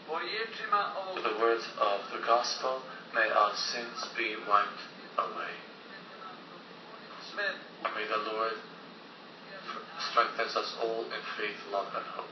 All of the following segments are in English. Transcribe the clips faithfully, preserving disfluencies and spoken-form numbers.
With the words of the gospel, may our sins be wiped away. And may the Lord strengthen us all in faith, love, and hope.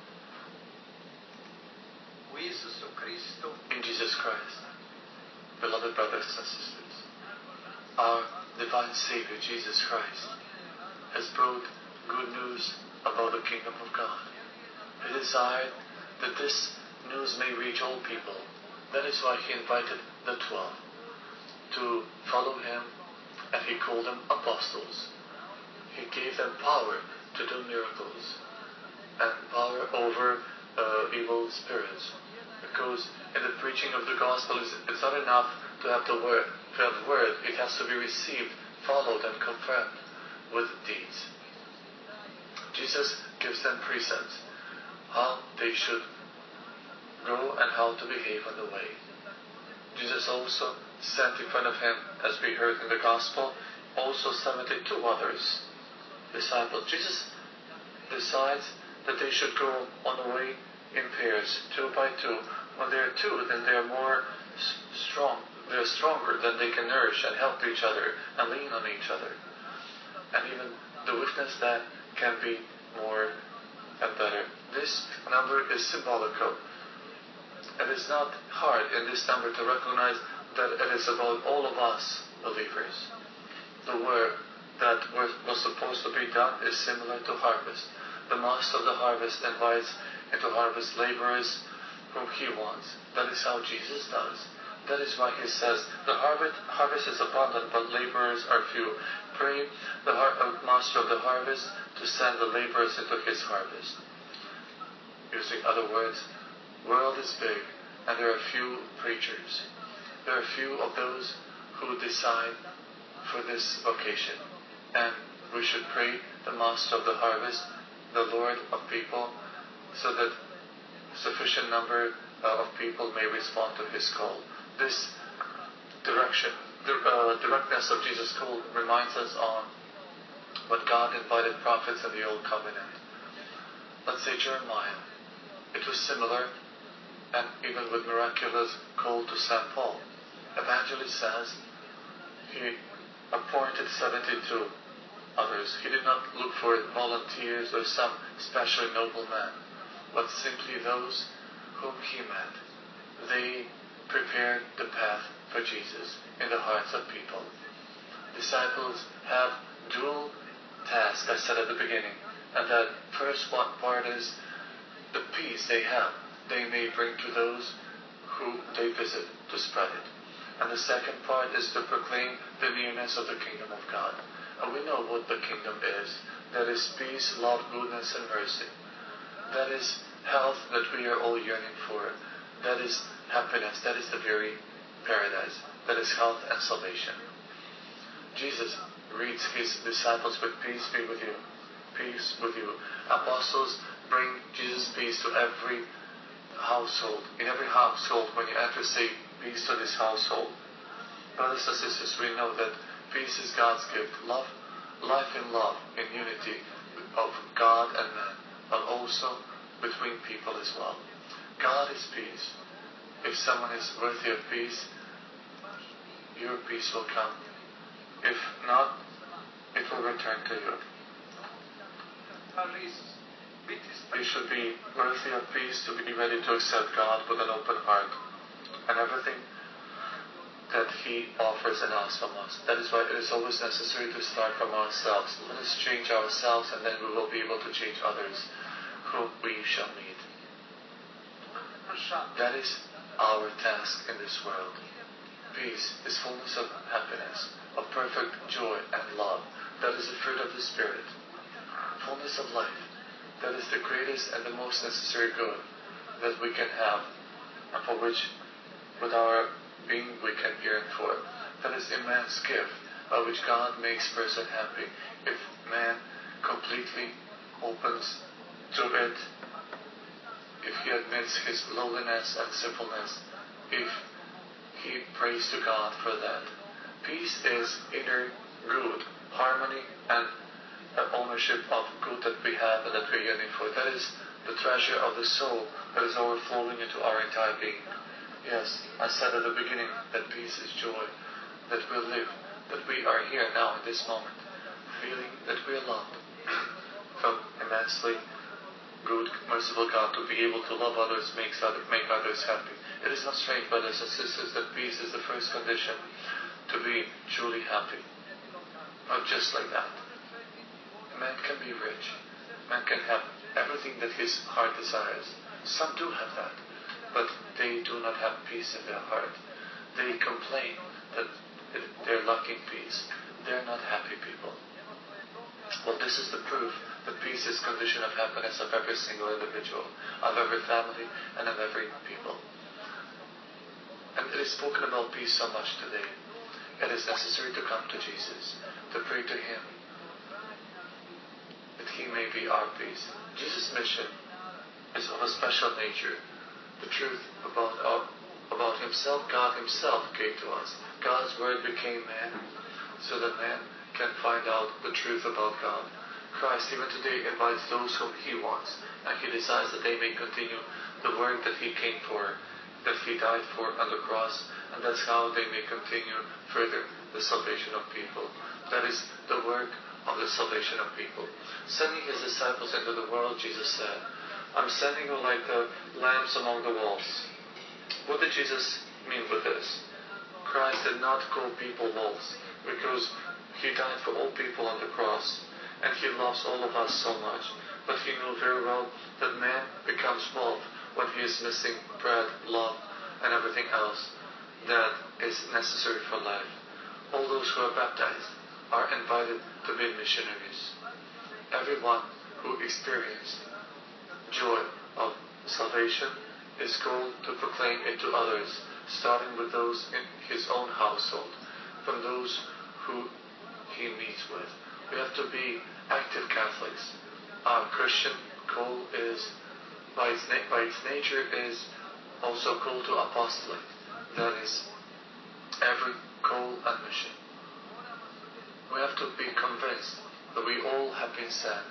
In Jesus Christ, beloved brothers and sisters, our divine Savior, Jesus Christ, has brought good news about the kingdom of God. He desired that this news may reach all people. That is why he invited the twelve to follow him, and he called them apostles. He gave them power to do miracles and power over uh, evil spirits. Because in the preaching of the gospel, it's not enough to have the word. To have the word, it has to be received, followed, and confirmed with deeds. Jesus gives them precepts, how they should go and how to behave on the way. Jesus also sent in front of him, as we heard in the gospel, also seventy-two others, disciples. Jesus decides that they should go on the way in pairs, two by two. When they are two, then they are more strong. They are stronger, then they can nourish and help each other and lean on each other. And even the witness that can be more and better. This number is symbolical. It is not hard in this number to recognize that it is about all of us believers. The work that was, was supposed to be done is similar to harvest. The master of the harvest invites into harvest laborers whom he wants. That is how Jesus does. That is why he says, the harvest, harvest is abundant, but laborers are few. Pray the har- uh, master of the harvest to send the laborers into his harvest. Using other words, world is big, and there are few preachers. There are few of those who decide for this occasion. And we should pray the master of the harvest, the Lord of people, so that sufficient number uh, of people may respond to his call. This direction, the uh, directness of Jesus' call reminds us on what God invited prophets in the Old Covenant. Let's say Jeremiah. It was similar, and even with miraculous call to Saint Paul. Evangelist says he appointed seventy-two others. He did not look for volunteers or some special noble man, but simply those whom he met. They prepared the path for Jesus in the hearts of people. Disciples have dual tasks, I said at the beginning, and that first one part is the peace they have, they may bring to those who they visit to spread it. And the second part is to proclaim the nearness of the kingdom of God. And we know what the kingdom is. That is peace, love, goodness, and mercy. That is health that we are all yearning for. That is happiness. That is the very paradise. That is health and salvation. Jesus greets his disciples with peace be with you. Peace with you. Apostles bring Jesus' peace to every household. In every household, when you enter, say peace to this household. Brothers and sisters, we know that peace is God's gift. Love, life in love, in unity of God and man, but also between people as well. God is peace. If someone is worthy of peace, your peace will come. If not, it will return to you. You should be worthy of peace to be ready to accept God with an open heart and everything that He offers and asks from us. That is why it is always necessary to start from ourselves. Let us change ourselves, and then we will be able to change others whom we shall meet. That is our task in this world. Peace is fullness of happiness, of perfect joy and love. That is the fruit of the Spirit. Fullness of life. That is the greatest and the most necessary good that we can have, and for which, with our being, we can yearn for. That is immense gift by which God makes person happy. If man completely opens to it, if he admits his lowliness and sinfulness, if he prays to God for that. Peace is inner good, harmony, and uh, ownership of good that we have and that we're yearning for. That is the treasure of the soul that is overflowing into our entire being. Yes, I said at the beginning that peace is joy, that we live, that we are here now in this moment, feeling that we are loved from immensely good, merciful God. To be able to love others makes other, make others happy. It is not strange, brothers and sisters, that peace is the first condition to be truly happy. Not just like that. Man can be rich. Man can have everything that his heart desires. Some do have that, but they do not have peace in their heart. They complain that they're lacking peace. They're not happy people. Well, this is the proof that peace is condition of happiness of every single individual, of every family, and of every people. And it is spoken about peace so much today. It is necessary to come to Jesus, to pray to Him, that He may be our peace. Jesus' mission is of a special nature. The truth about our, about Himself, God Himself gave to us. God's Word became man, so that man can find out the truth about God. Christ even today invites those whom He wants, and He desires that they may continue the work that He came for, that He died for on the cross, and that's how they may continue further the salvation of people. That is the work of the salvation of people. Sending His disciples into the world, Jesus said, I'm sending you like the lambs among the wolves. What did Jesus mean with this? Christ did not call people wolves, because He died for all people on the cross, and He loves all of us so much. But He knew very well that man becomes wolf when he is missing bread, love, and everything else that is necessary for life. All those who are baptized are invited to be missionaries. Everyone who experienced joy of salvation is called to proclaim it to others, starting with those in his own household, from those who he meets with. We have to be active Catholics. Our Christian call is, by its, na- by its nature, is also called to apostolate. That is, every call and mission. We have to be convinced that we all have been sent.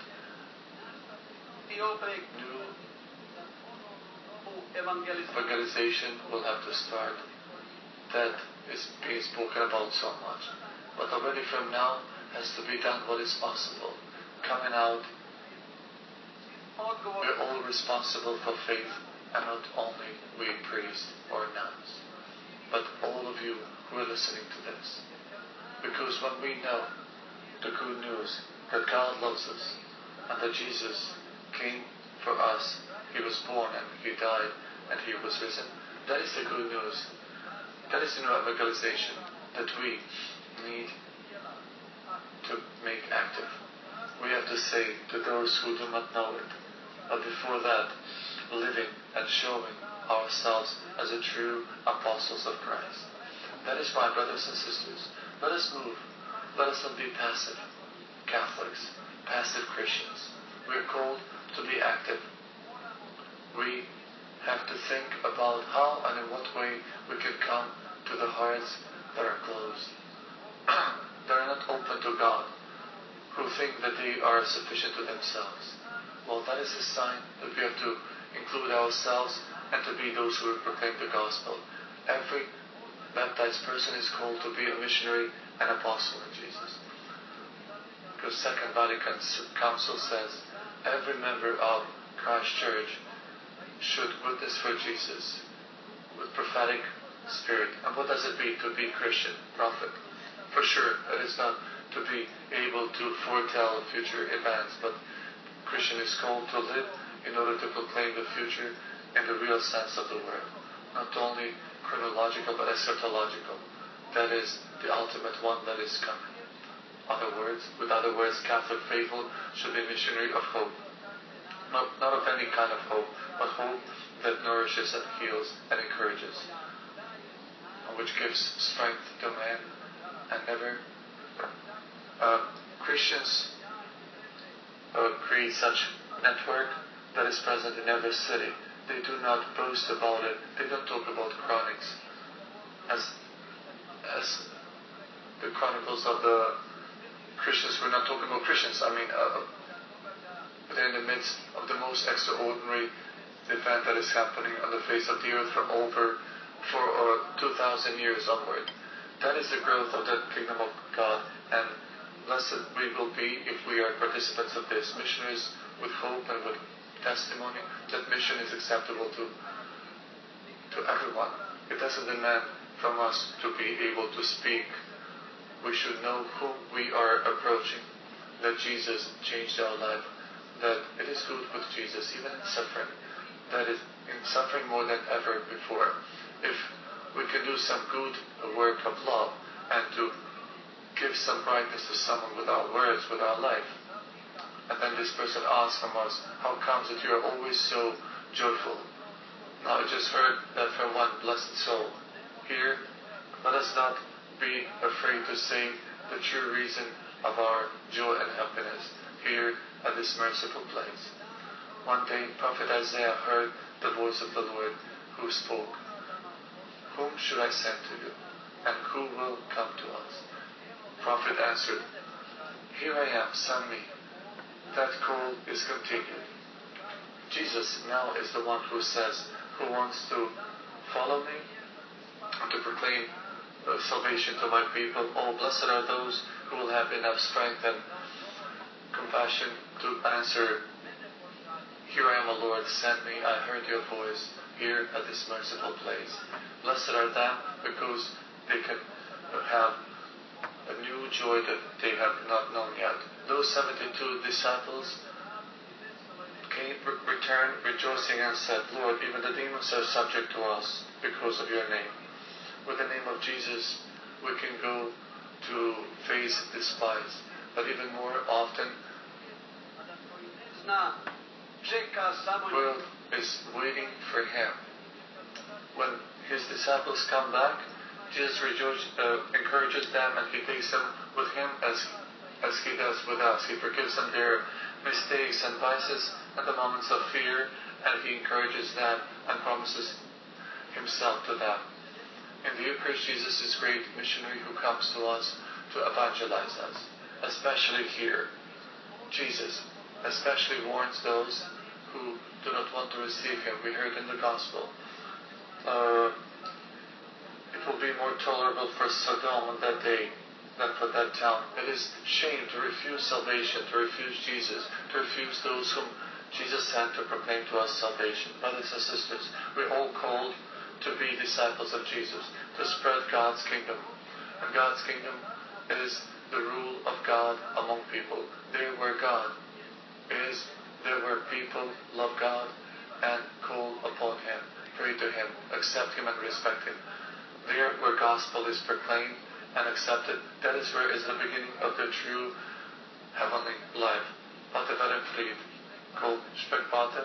New evangelization will have to start. That is being spoken about so much. But already from now has to be done what is possible. Coming out, we're all responsible for faith, and not only we priests or nuns, but all of you who are listening to this. Because when we know the good news that God loves us, and that Jesus came for us, He was born and He died and He was risen, that is the good news. That is the new evangelization that we need to make active. We have to say to those who do not know it, but before that, living and showing ourselves as a true apostles of Christ. That is why, brothers and sisters, let us move. Let us not be passive Catholics, passive Christians. We are called to be active. We have to think about how and in what way we can come to the hearts that are closed, that are not open to God, who think that they are sufficient to themselves. Well, that is a sign that we have to include ourselves and to be those who proclaim the gospel. Every baptized person is called to be a missionary and apostle in Jesus. Because Second Vatican Council says every member of Christ Church should witness for Jesus with prophetic spirit. And what does it mean to be Christian prophet? For sure, that is not to be able to foretell future events, but Christian is called to live in order to proclaim the future in the real sense of the word. Not only chronological, but eschatological. That is the ultimate one that is coming. Other words, with other words, Catholic faithful should be missionary of hope. Not, not of any kind of hope, but hope that nourishes and heals and encourages, and which gives strength to man. And never uh, Christians uh, create such network that is present in every city. They do not boast about it. They don't talk about chronics as as the chronicles of the Christians. We're not talking about Christians. I mean, uh, But in the midst of the most extraordinary event that is happening on the face of the earth from over for uh, two thousand years onward. That is the growth of the kingdom of God, and blessed we will be if we are participants of this. Missionaries with hope and with testimony. That mission is acceptable to to everyone. It doesn't demand from us to be able to speak. We should know who we are approaching. That Jesus changed our life. That it is good with Jesus, even in suffering. That is in suffering more than ever before. If we can do some good work of love and to give some brightness to someone with our words, with our life, and then this person asks from us, how comes it you are always so joyful? Now I just heard that from one blessed soul. Here, let us not be afraid to say the true reason of our joy and happiness here at this merciful place. One day, Prophet Isaiah heard the voice of the Lord who spoke, whom should I send to you, and who will come to us? Prophet answered, here I am, send me. That call is continued. Jesus now is the one who says, who wants to follow me, and to proclaim uh, salvation to my people. Oh, blessed are those who will have enough strength and compassion to answer, here I am, O Lord, send me. I heard your voice here at this merciful place. Blessed are them because they can have a new joy that they have not known yet. Those seventy-two disciples came, re- returned rejoicing and said, Lord, even the demons are subject to us because of your name. With the name of Jesus, we can go to face despise, but even more often, the world is waiting for him. When his disciples come back, Jesus rejoice, uh, encourages them, and he takes them with him as as he does with us. He forgives them their mistakes and vices and the moments of fear, and he encourages them and promises himself to them. In the Eucharist, Jesus is a great missionary who comes to us to evangelize us, especially here. Jesus especially warns those who do not want to receive him. We heard in the Gospel, uh, it will be more tolerable for Sodom on that day than for that town. It is shame to refuse salvation, to refuse Jesus, to refuse those whom Jesus sent to proclaim to us salvation. Brothers and sisters, we're all called to be disciples of Jesus, to spread God's kingdom. And God's kingdom is the rule of God among people. There where God is, there where people love God and call upon him, pray to him, accept him and respect him. There where gospel is proclaimed and accepted, that is where is the beginning of the true heavenly life. Pater Werenfried, called Spekpater,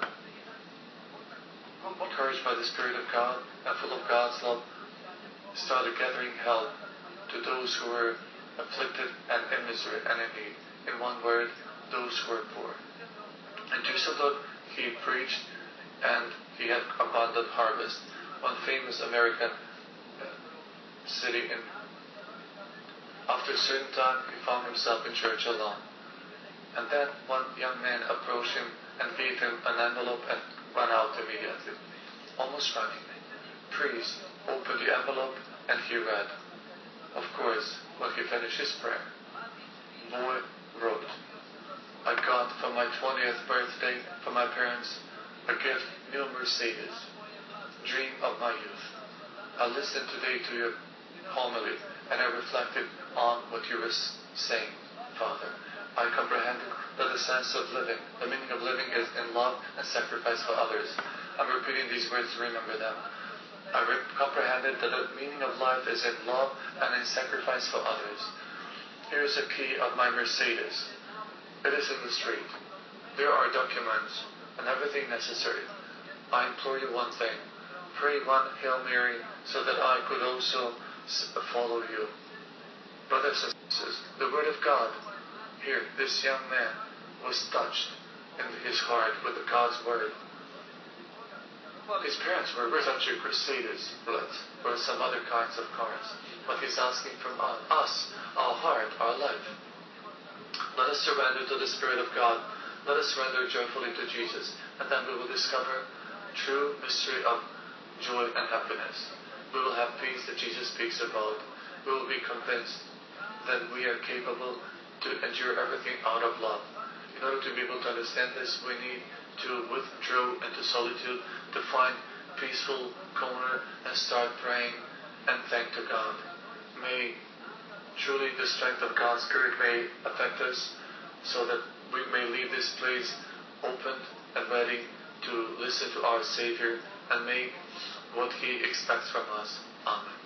encouraged by the Spirit of God and full of God's love, started gathering help to those who were afflicted and in misery and in need. In one word, those who were poor. In Düsseldorf, he preached and he had abundant harvest. One famous American city, in after a certain time, he found himself in church alone. And then one young man approached him and gave him an envelope and ran out immediately, almost running. Priest opened the envelope and he read. Of course, when he finished his prayer, boy wrote, I got for my twentieth birthday from my parents a gift, new Mercedes, dream of my youth. I listened today to your homily and I reflected on what you were saying, Father. I comprehended that the sense of living, the meaning of living is in love and sacrifice for others. I'm repeating these words to remember them. I re- comprehended that the meaning of life is in love and in sacrifice for others. Here's a key of my Mercedes. It is in the street. There are documents and everything necessary. I implore you one thing. Pray one Hail Mary so that I could also follow you. Brothers and sisters, the Word of God, here, this young man was touched in his heart with God's Word. His parents were such a Mercedes, or some other kinds of cars. But he's asking from us, our heart, our life. Let us surrender to the Spirit of God Let us surrender joyfully to Jesus, and then we will discover true mystery of joy and happiness. We will have peace that Jesus speaks about. We will be convinced that we are capable to endure everything out of love. In order to be able to understand this, we need to withdraw into solitude, to find peaceful corner and start praying and thank to God. May truly the strength of God's Spirit may affect us, so that we may leave this place open and ready to listen to our Savior and make what He expects from us. Amen.